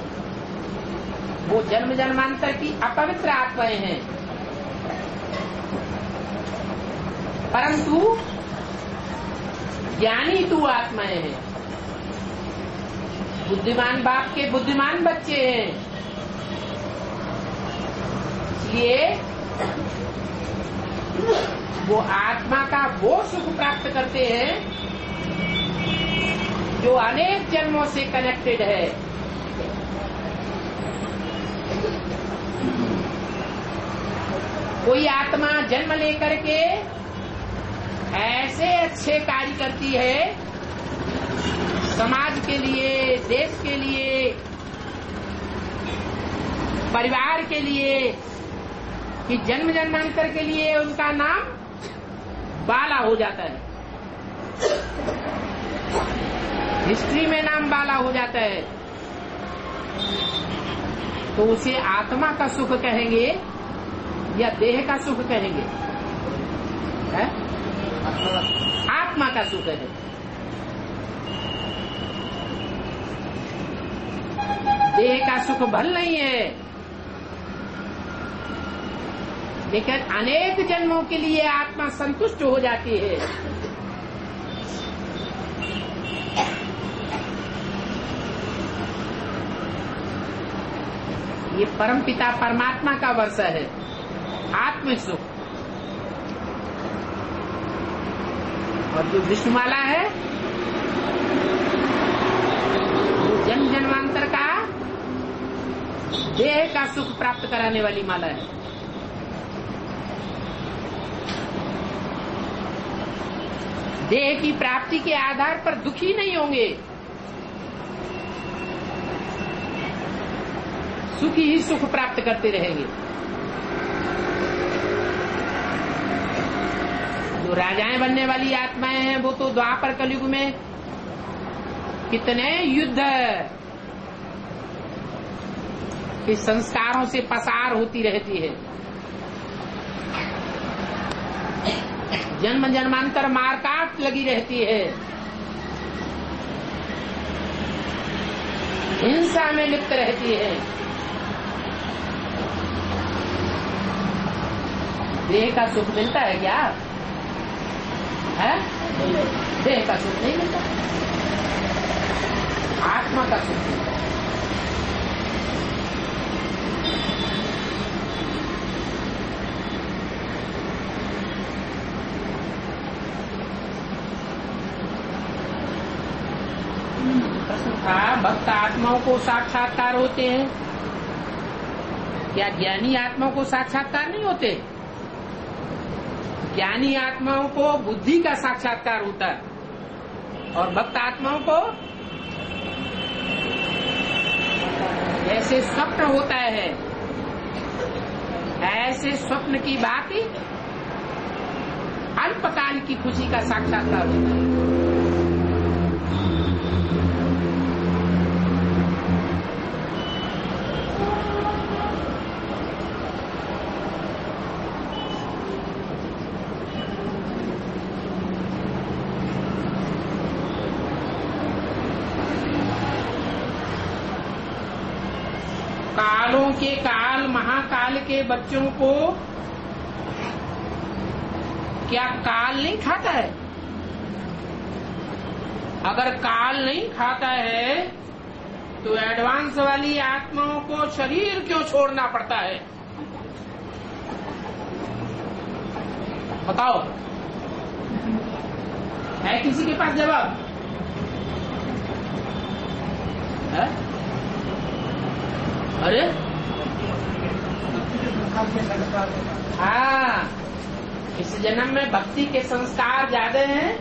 वो जन्म जन्मांतर की अपवित्र आत्माएं हैं, परंतु ज्ञानी तू आत्माएं हैं। बुद्धिमान बाप के बुद्धिमान बच्चे हैं। इसलिए वो आत्मा का वो सुख प्राप्त करते हैं जो अनेक जन्मों से कनेक्टेड है। कोई आत्मा जन्म लेकर के ऐसे अच्छे कार्य करती है समाज के लिए, देश के लिए, परिवार के लिए, कि जन्म जन्मांतर के लिए उनका नाम बाला हो जाता है, हिस्ट्री में नाम बाला हो जाता है। तो उसे आत्मा का सुख कहेंगे या देह का सुख कहेंगे? है? आत्मा का सुख है। देह का सुख भल नहीं है, लेकिन अनेक जन्मों के लिए आत्मा संतुष्ट हो जाती है। ये परमपिता परमात्मा का वर्षा है, आत्म सुख। और जो विष्णुमाला है वो जन्म जन्मांतर का देह का सुख प्राप्त कराने वाली माला है। देह की प्राप्ति के आधार पर दुखी नहीं होंगे, सुखी ही सुख प्राप्त करते रहेंगे। जो राजाएं बनने वाली आत्माएं हैं वो तो द्वापर कलयुग में कितने युद्ध के संस्कारों से पसार होती रहती है। जन्म जन्मांतर मारकाट लगी रहती है, हिंसा में लिप्त रहती है। देह का सुख मिलता है क्या? है? देह का सुख नहीं मिलता, आत्मा का सुख मिलता है। भक्त आत्माओं को साक्षात्कार होते हैं? क्या ज्ञानी आत्माओं को साक्षात्कार नहीं होते? ज्ञानी आत्माओं को बुद्धि का साक्षात्कार होता है और भक्त आत्माओं को जैसे स्वप्न होता है, ऐसे स्वप्न की बात अल्पकाल की खुशी का साक्षात्कार होता है। कालों के काल महाकाल के बच्चों को क्या काल नहीं खाता है? अगर काल नहीं खाता है तो एडवांस वाली आत्माओं को शरीर क्यों छोड़ना पड़ता है? बताओ, है किसी के पास जवाब? है? अरे हाँ, इस जन्म में भक्ति के संस्कार ज्यादा हैं।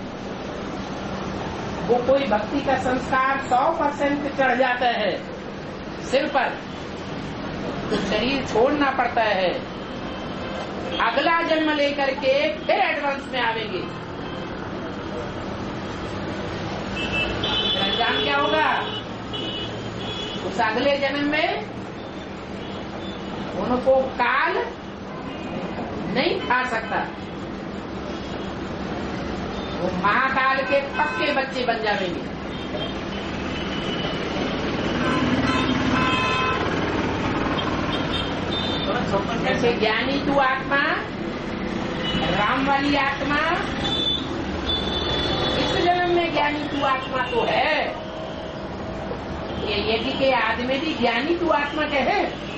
वो कोई भक्ति का संस्कार सौ परसेंट चढ़ जाता है सिर पर, तो शरीर छोड़ना पड़ता है। अगला जन्म लेकर के फिर एडवांस में आवेंगे। अंजाम क्या होगा? उस अगले जन्म में उनको काल नहीं खा सकता। वो महाकाल के पक्के बच्चे बन जाएंगे। जैसे ज्ञानी तू आत्मा, राम वाली आत्मा, इस जन्म में ज्ञानी तू आत्मा तो है। ये यदि के आदमी भी ज्ञानी तू आत्मा कहे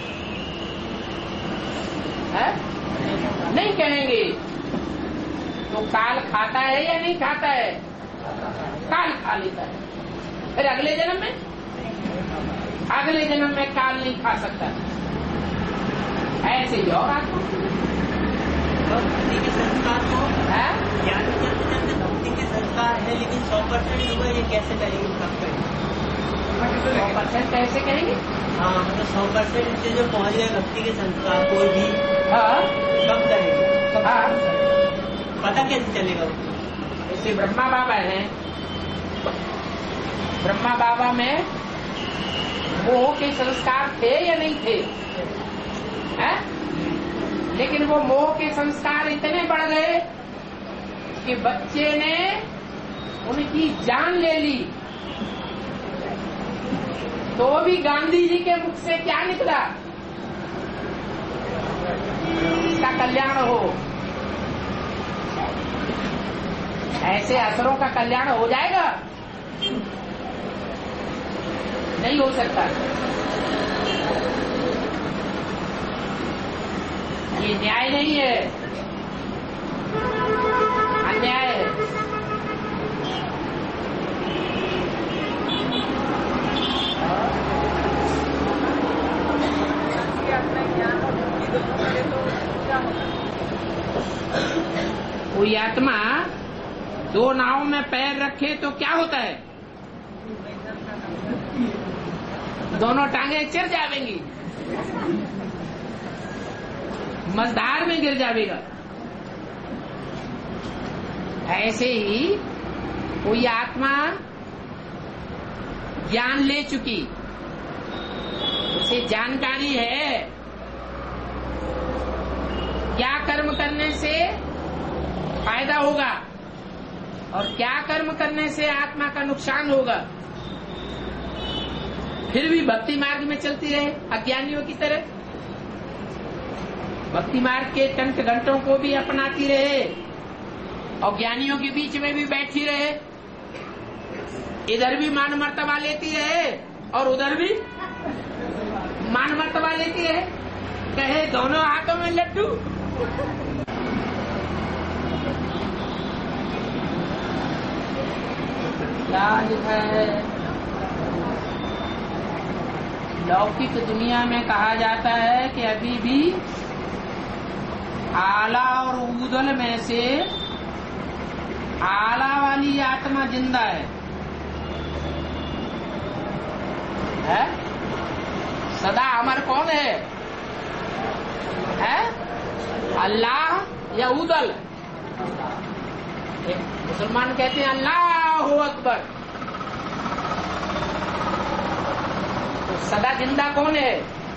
है? नहीं कहेंगे। तो काल खाता है या नहीं खाता है? काल खा लेता है। फिर अगले जन्म में अगले जन्म में काल नहीं खा सकता। ऐसे ही और आत्मा भक्ति के संस्कार तो है, ज्ञान चलते चलते भक्ति के संस्कार है, लेकिन सौ परसेंट हुआ ये कैसे करेंगे? कब करेंगे? सौ परसेंट कैसे कहेंगे? हाँ, मतलब सौ परसेंट से जो पहुंच गए भक्ति के संस्कार कोई भी, हाँ, कब करेंगे? हाँ, पता कैसे चलेगा? जैसे ब्रह्मा बाबा है, ब्रह्मा बाबा में मोह के संस्कार थे या नहीं थे? है? लेकिन वो मोह के संस्कार इतने बढ़ गए कि बच्चे ने उनकी जान ले ली। तो भी गांधी जी के मुख से क्या निकला? इसका कल्याण हो। ऐसे असरों का कल्याण हो जाएगा? नहीं हो सकता। ये न्याय नहीं है, अन्याय है। कोई आत्मा दो नाव में पैर रखे तो क्या होता है? दोनों टांगे चिर जाएंगी, मझधार में गिर जाएगा। ऐसे ही कोई आत्मा ज्ञान ले चुकी, उसे जानकारी है क्या कर्म करने से फायदा होगा और क्या कर्म करने से आत्मा का नुकसान होगा, फिर भी भक्ति मार्ग में चलती रहे अज्ञानियों की तरह। भक्ति मार्ग के तंत्र घंटों को भी अपनाती रहे और ज्ञानियों के बीच में भी बैठी रहे। इधर भी मान मर्तबा लेती रहे और उधर भी मान मर्तबा लेती रहे। कहे दोनों हाथों में लड्डू। क्या लिखा है? लौकिक दुनिया में कहा जाता है कि अभी भी आला और ऊदल में से आला वाली आत्मा जिंदा है, है? सदा अमर कौन है? है अल्लाह या ऊदल? मुसलमान कहते हैं अल्लाह अकबर। तो सदा जिंदा कौन है?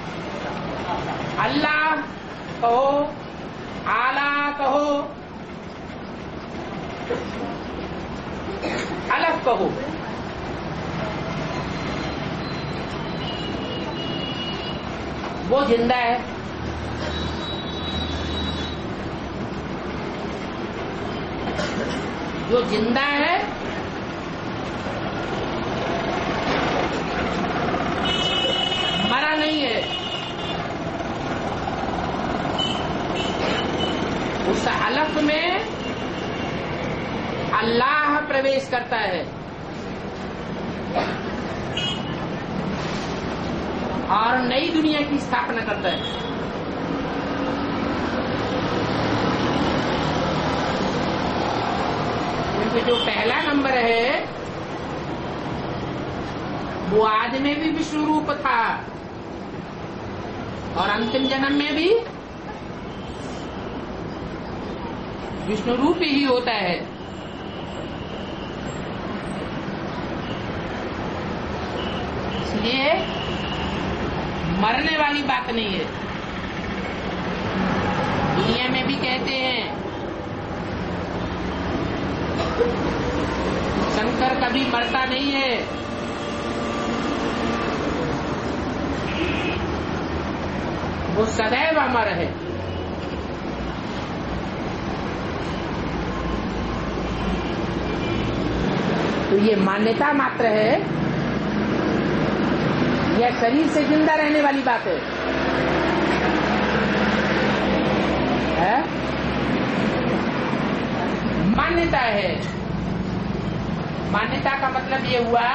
अल्लाह कहो, आला कहो, अलग कहो, वो जिंदा है। जो जिंदा है मरा नहीं है। उस अलग में अल्लाह प्रवेश करता है और नई दुनिया की स्थापना करता है। क्योंकि जो पहला नंबर है वो आज में भी विष्णु रूप था और अंतिम जन्म में भी विष्णु रूप ही होता है। इसलिए मरने वाली बात नहीं है। दुनिया में भी कहते हैं शंकर कभी मरता नहीं है। वो सदैव अमर है। तो ये मान्यता मात्र है, यह शरीर से जिंदा रहने वाली बात है, है? मान्यता है। मान्यता का मतलब ये हुआ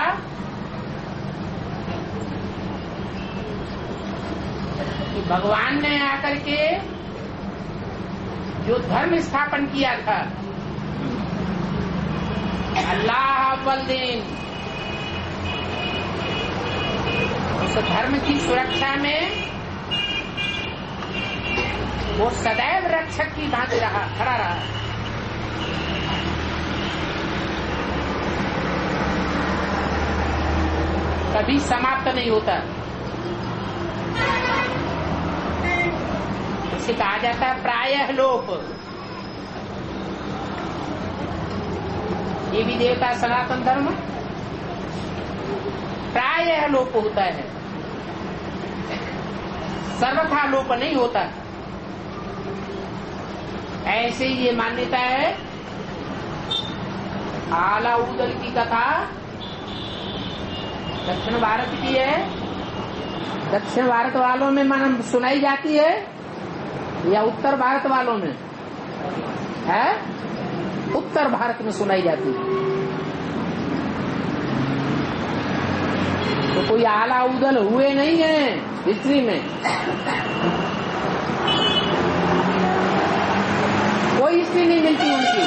कि भगवान ने आकर के जो धर्म स्थापन किया था, अल्लाह अव्वल दिन, उस धर्म की सुरक्षा में वो सदैव रक्षक की भांति रहा, खड़ा रहा। कभी समाप्त नहीं होता। इसे कहा जाता है प्रायः लोप। ये भी देवता सनातन धर्म प्रायः लोप होता है, सर्वथा लोप नहीं होता। ऐसे ही ये मान्यता है। आला उदल की कथा दक्षिण भारत की है। दक्षिण भारत वालों में मन सुनाई जाती है या उत्तर भारत वालों में है? उत्तर भारत में सुनाई जाती है। तो कोई आला उदल हुए नहीं है हिस्ट्री में, कोई हिस्ट्री नहीं मिलती उनकी।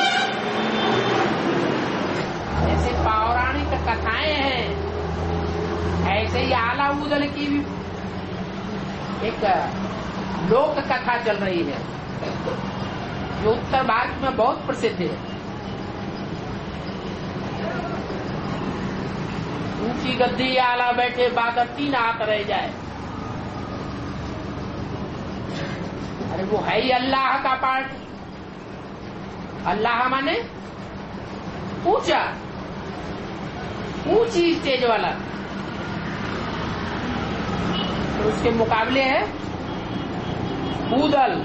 ऐसे पौराणिक कथाएं हैं, ऐसे ही आला उदल की भी एक लोक कथा चल रही है जो उत्तर भारत में बहुत प्रसिद्ध है। ऊंची गद्दी आला बैठे बादल तीन हाथ रह जाए। अरे वो है ही अल्लाह का पार्ट। अल्लाह माने ऊंचा, ऊंची स्टेज वाला। तो उसके मुकाबले है ऊदल।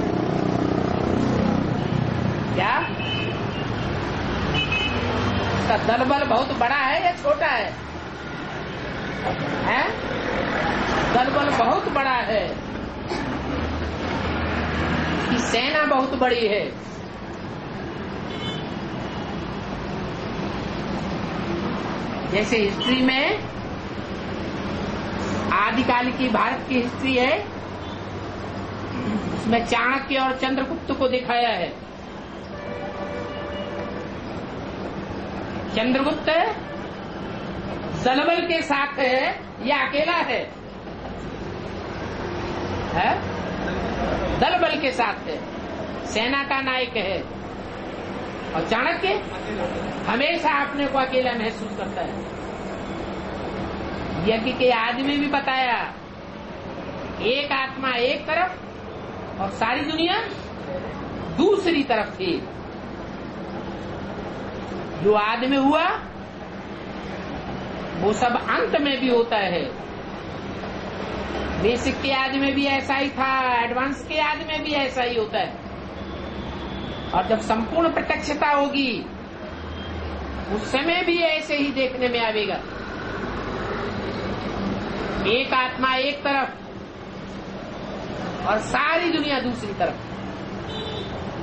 क्या उसका दल बल बहुत बड़ा है या छोटा है? हैं? दल बल बहुत बड़ा है, उसकी सेना बहुत बड़ी है। जैसे हिस्ट्री में आदिकाल की भारत की हिस्ट्री है, उसमें चाणक्य और चंद्रगुप्त को दिखाया है। चंद्रगुप्त दलबल के साथ है या अकेला है, है? दलबल के साथ है, सेना का नायक है। और चाणक्य हमेशा अपने को अकेला महसूस करता है। यज्ञ के आदि में भी बताया, एक आत्मा एक तरफ और सारी दुनिया दूसरी तरफ थी। जो आदि में हुआ वो सब अंत में भी होता है। बेसिक के आदि में भी ऐसा ही था, एडवांस के आदि में भी ऐसा ही होता है। और जब संपूर्ण प्रत्यक्षता होगी उस समय भी ऐसे ही देखने में आवेगा। एक आत्मा एक तरफ और सारी दुनिया दूसरी तरफ।